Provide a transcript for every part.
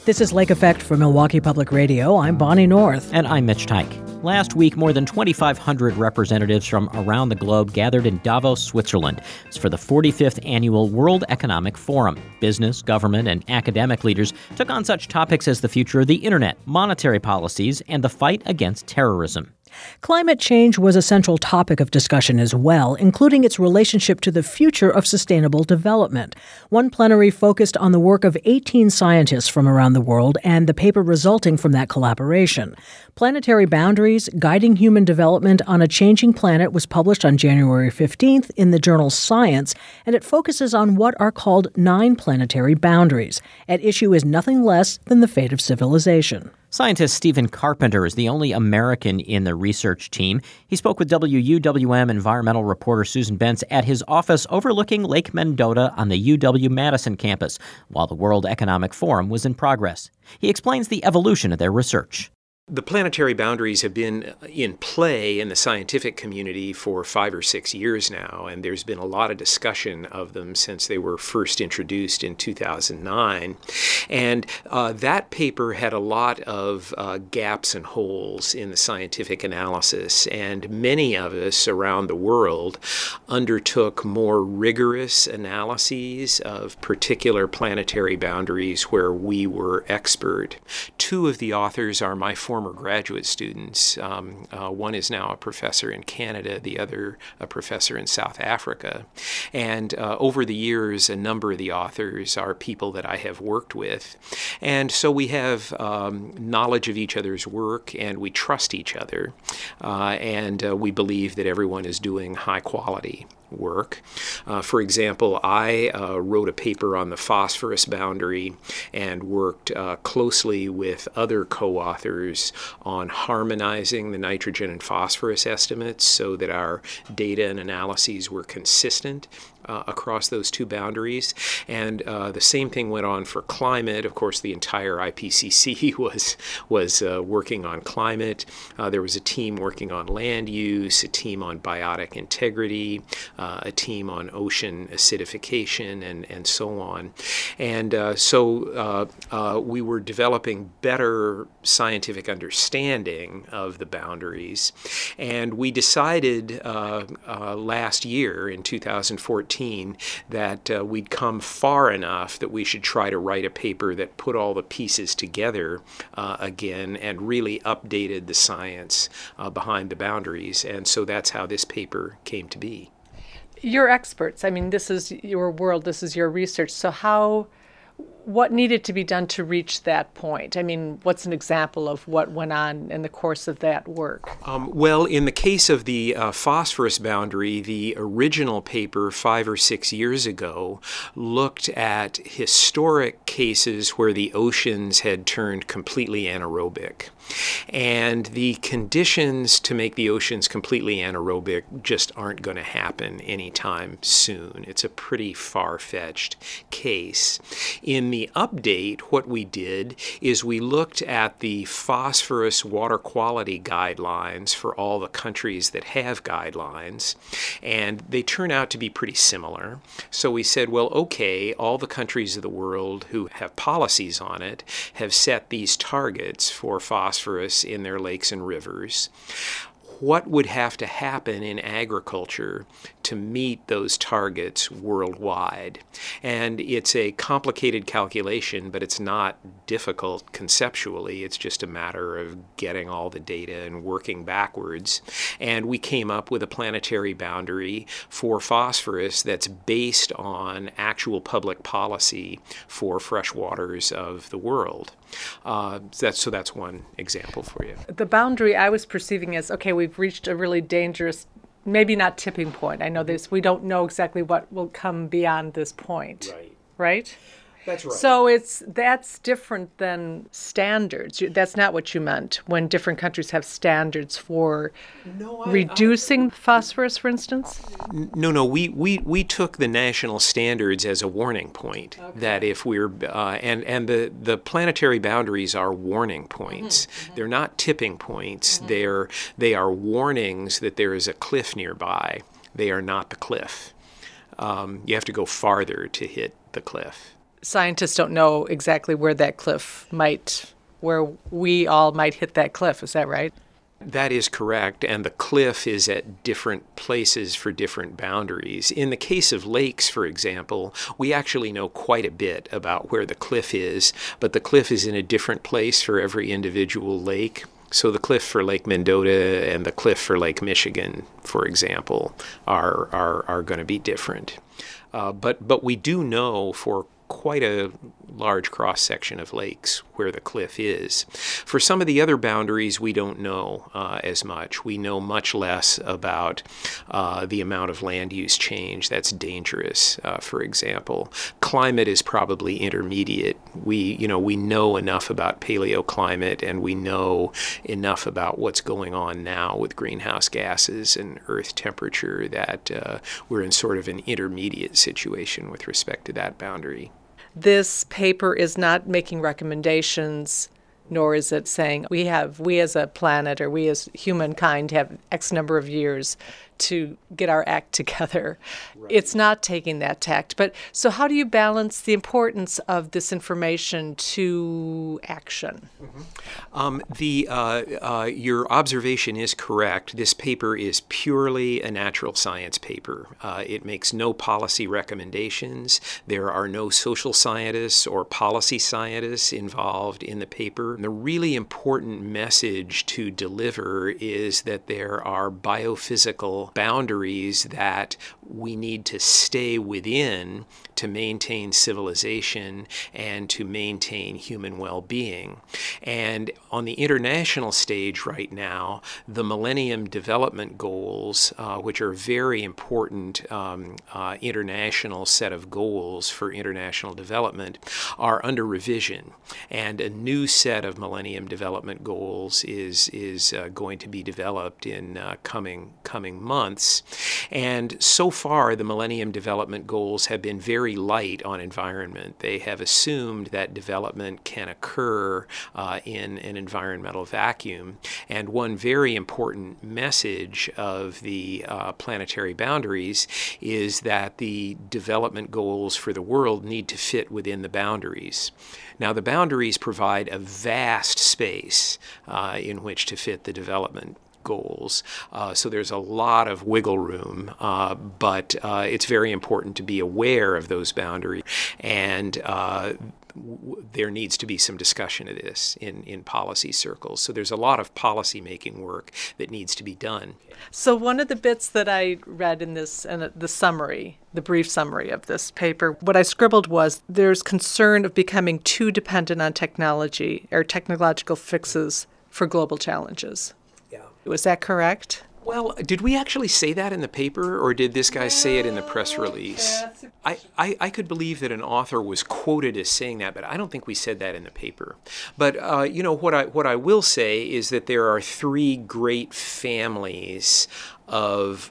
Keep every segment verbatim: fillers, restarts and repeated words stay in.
This is Lake Effect for Milwaukee Public Radio. I'm Bonnie North. And I'm Mitch Teich. Last week, more than twenty-five hundred representatives from around the globe gathered in Davos, Switzerland. It's for the forty-fifth Annual World Economic Forum. Business, government, and academic leaders took on such topics as the future of the internet, monetary policies, and the fight against terrorism. Climate change was a central topic of discussion as well, including its relationship to the future of sustainable development. One plenary focused on the work of eighteen scientists from around the world and the paper resulting from that collaboration. Planetary Boundaries, Guiding Human Development on a Changing Planet was published on January fifteenth in the journal Science, and it focuses on what are called nine planetary boundaries. At issue is nothing less than the fate of civilization. Scientist Stephen Carpenter is the only American in the research team. He spoke with W U W M environmental reporter Susan Bentz at his office overlooking Lake Mendota on the U W-Madison campus while the World Economic Forum was in progress. He explains the evolution of their research. The planetary boundaries have been in play in the scientific community for five or six years now, and there's been a lot of discussion of them since they were first introduced in two thousand nine. And uh, that paper had a lot of uh, gaps and holes in the scientific analysis, and many of us around the world undertook more rigorous analyses of particular planetary boundaries where we were expert. Two of the authors are my former former graduate students. Um, uh, one is now a professor in Canada, the other a professor in South Africa. And uh, over the years, a number of the authors are people that I have worked with. And so we have um, knowledge of each other's work, and we trust each other. Uh, and uh, we believe that everyone is doing high quality work. Uh, for example, I uh, wrote a paper on the phosphorus boundary and worked uh, closely with other co-authors on harmonizing the nitrogen and phosphorus estimates so that our data and analyses were consistent Uh, across those two boundaries. And uh, the same thing went on for climate. Of course, the entire I P C C was was uh, working on climate. Uh, there was a team working on land use, a team on biotic integrity, uh, a team on ocean acidification, and, and so on. And uh, so uh, uh, we were developing better scientific understanding of the boundaries. And we decided uh, uh, last year in two thousand fourteen that uh, we'd come far enough that we should try to write a paper that put all the pieces together uh, again and really updated the science uh, behind the boundaries. And so that's how this paper came to be. You're experts. I mean, this is your world. This is your research. So how... what needed to be done to reach that point? I mean, what's an example of what went on in the course of that work? Um, well, in the case of the uh, phosphorus boundary, the original paper five or six years ago looked at historic cases where the oceans had turned completely anaerobic. And the conditions to make the oceans completely anaerobic just aren't going to happen anytime soon. It's a pretty far-fetched case. In the update, what we did is we looked at the phosphorus water quality guidelines for all the countries that have guidelines, and they turn out to be pretty similar. So we said, well, okay, all the countries of the world who have policies on it have set these targets for phosphorus in their lakes and rivers. What would have to happen in agriculture to meet those targets worldwide? And it's a complicated calculation, but it's not difficult conceptually. It's just a matter of getting all the data and working backwards. And we came up with a planetary boundary for phosphorus that's based on actual public policy for fresh waters of the world. Uh, that's, so that's one example for you. The boundary I was perceiving as, okay, we've reached a really dangerous, maybe not tipping point. I know this, we don't know exactly what will come beyond this point. Right. Right? That's right. So it's that's different than standards. You- That's not what you meant when different countries have standards for No, I- reducing phosphorus, for instance? No, no, we, we, we took the national standards as a warning point, that if we're, uh, and, and the, the planetary boundaries are warning points. Mm-hmm. They're not tipping points. Mm-hmm. They're, they are warnings that there is a cliff nearby. They are not the cliff. Um, you have to go farther to hit the cliff. scientists don't know exactly where that cliff might, where we all might hit that cliff. Is that right? That is correct, and the cliff is at different places for different boundaries. In the case of lakes, for example, we actually know quite a bit about where the cliff is, but the cliff is in a different place for every individual lake. So the cliff for Lake Mendota and the cliff for Lake Michigan, for example, are are, are going to be different. Uh, but but we do know for quite a large cross-section of lakes where the cliff is. For some of the other boundaries, we don't know uh, as much. We know much less about uh, the amount of land use change that's dangerous, uh, for example. Climate is probably intermediate. We, you know, we know enough about paleoclimate, and we know enough about what's going on now with greenhouse gases and earth temperature that uh, we're in sort of an intermediate situation with respect to that boundary. This paper is not making recommendations, nor is it saying we have, we as a planet or we as humankind have X number of years to get our act together. Right. It's not taking that tact. But so how do you balance the importance of this information to action? Mm-hmm. Um, the uh, uh, your observation is correct. This paper is purely a natural science paper. Uh, it makes no policy recommendations. There are no social scientists or policy scientists involved in the paper. And the really important message to deliver is that there are biophysical boundaries that we need to stay within to maintain civilization and to maintain human well-being. And on the international stage right now, the Millennium Development Goals, uh, which are a very important um, uh, international set of goals for international development, are under revision. And a new set of Millennium Development Goals is, is uh, going to be developed in uh, coming, coming months. And so far, the Millennium Development Goals have been very light on environment. They have assumed that development can occur uh, in an environmental vacuum. And one very important message of the uh, planetary boundaries is that the development goals for the world need to fit within the boundaries. Now, the boundaries provide a vast space uh, in which to fit the development goals. Uh, so there's a lot of wiggle room, uh, but uh, it's very important to be aware of those boundaries, and uh, w- there needs to be some discussion of this in, in policy circles. So there's a lot of policy making work that needs to be done. So one of the bits that I read in this, and the summary, the brief summary of this paper, what I scribbled was there's concern of becoming too dependent on technology or technological fixes for global challenges. Was that correct? Well, did we actually say that in the paper, or did this guy say it in the press release? I, I, I could believe that an author was quoted as saying that, but I don't think we said that in the paper. But, uh, you know, what I, what I will say is that there are three great families of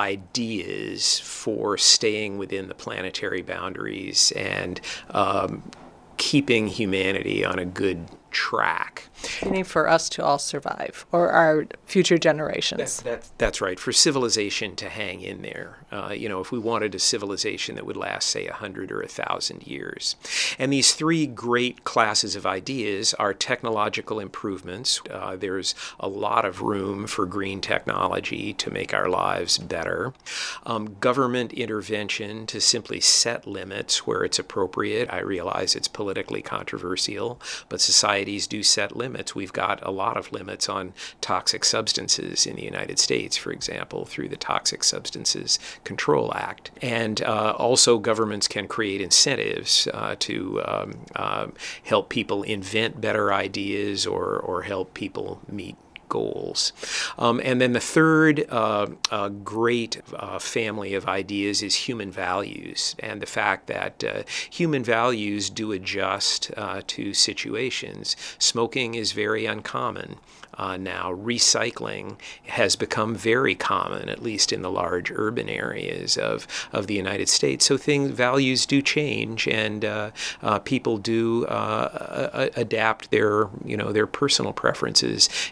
ideas for staying within the planetary boundaries and um, keeping humanity on a good track. Meaning for us to all survive, or our future generations. That's, that's, that's right, for civilization to hang in there. Uh, you know, if we wanted a civilization that would last, say, a hundred or a thousand years. And these three great classes of ideas are technological improvements. Uh, there's a lot of room for green technology to make our lives better. Um, government intervention to simply set limits where it's appropriate. I realize it's politically controversial, but societies do set limits. We've got a lot of limits on toxic substances in the United States, for example, through the Toxic Substances Control Act. And uh, also governments can create incentives uh, to um, uh, help people invent better ideas or, or help people meet goals. Um, and then the third uh, uh, great uh, family of ideas is human values, and the fact that uh, human values do adjust uh, to situations. Smoking is very uncommon. Uh, now, recycling has become very common, at least in the large urban areas of, of the United States. So things, values do change, and uh, uh, people do uh, a- adapt their, you know, their personal preferences and behavior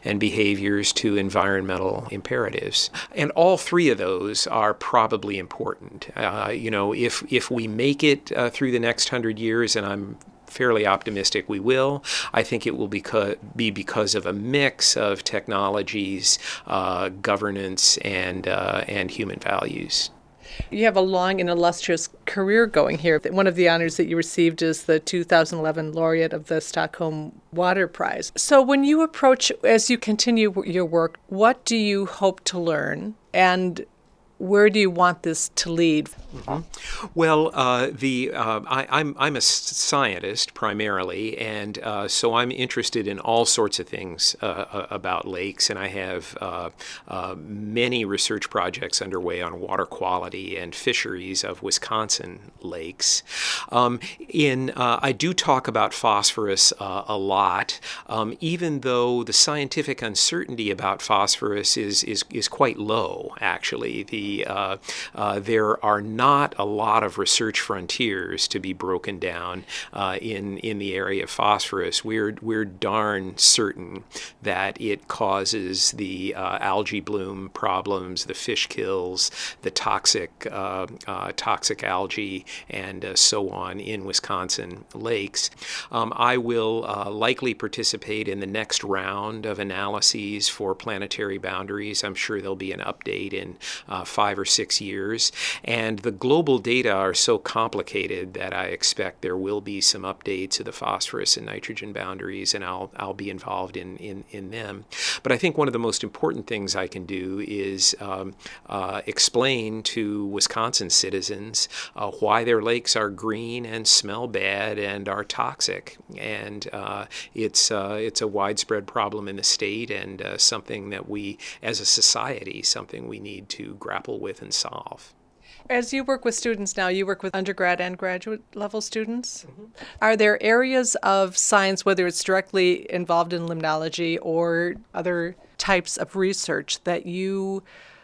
behaviors to environmental imperatives. And all three of those are probably important. Uh, you know, if, if we make it uh, through the next hundred years, and I'm fairly optimistic we will, I think it will beca- be because of a mix of technologies, uh, governance, and uh, and human values. You have a long and illustrious career going here. One of the honors that you received is the two thousand eleven laureate of the Stockholm Water Prize. So when you approach, as you continue your work, what do you hope to learn, and where do you want this to lead? Mm-hmm. Well, uh, the uh, I, I'm I'm a scientist primarily, and uh, so I'm interested in all sorts of things uh, about lakes, and I have uh, uh, many research projects underway on water quality and fisheries of Wisconsin lakes. Um, in uh, I do talk about phosphorus uh, a lot, um, even though the scientific uncertainty about phosphorus is is is quite low. Actually, the Uh, uh, there are not a lot of research frontiers to be broken down uh, in in the area of phosphorus. We're we're darn certain that it causes the uh, algae bloom problems, the fish kills, the toxic uh, uh, toxic algae, and uh, so on in Wisconsin lakes. Um, I will uh, likely participate in the next round of analyses for planetary boundaries. I'm sure there'll be an update in uh, five or six years. And the global data are so complicated that I expect there will be some updates of the phosphorus and nitrogen boundaries, and I'll I'll be involved in, in, in them. But I think one of the most important things I can do is um, uh, explain to Wisconsin citizens uh, why their lakes are green and smell bad and are toxic. And uh, it's uh, it's a widespread problem in the state, and uh, something that we, as a society, something we need to grapple with and solve. As you work with students now, you work with undergrad and graduate level students. Mm-hmm. Are there areas of science, whether it's directly involved in limnology or other types of research, that you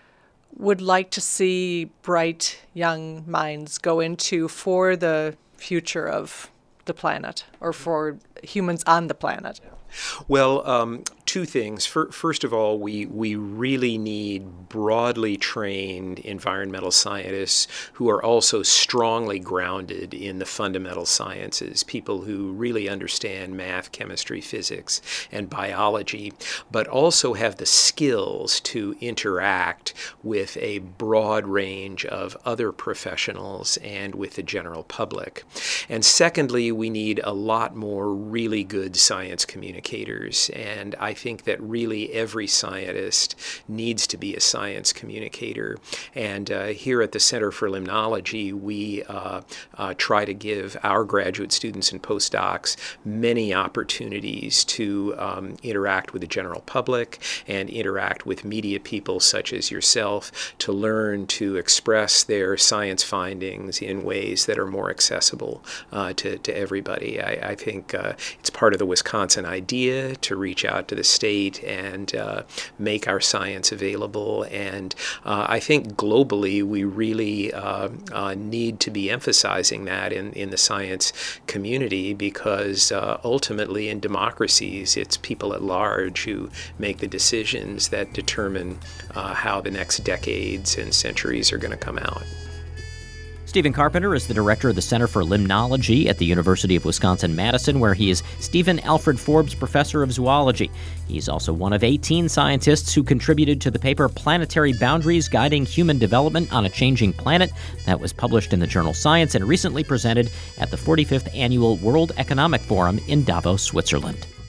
would like to see bright young minds go into for the future of the planet, or for humans on the planet? Well, um, two things. First of all, we, we really need broadly trained environmental scientists who are also strongly grounded in the fundamental sciences, people who really understand math, chemistry, physics, and biology, but also have the skills to interact with a broad range of other professionals and with the general public. And secondly, we need a lot more really good science communicators. And I think that really every scientist needs to be a science communicator. And uh, here at the Center for Limnology, we uh, uh, try to give our graduate students and postdocs many opportunities to um, interact with the general public and interact with media people such as yourself, to learn to express their science findings in ways that are more accessible uh, to, to everybody. I, I think uh, it's part of the Wisconsin idea to reach out to the state and uh, make our science available. And uh, I think globally we really uh, uh, need to be emphasizing that in, in the science community, because uh, ultimately in democracies it's people at large who make the decisions that determine uh, how the next decades and centuries are going to come out. Stephen Carpenter is the director of the Center for Limnology at the University of Wisconsin-Madison, where he is Stephen Alfred Forbes Professor of Zoology. He's also one of eighteen scientists who contributed to the paper Planetary Boundaries: Guiding Human Development on a Changing Planet, that was published in the journal Science and recently presented at the forty-fifth Annual World Economic Forum in Davos, Switzerland.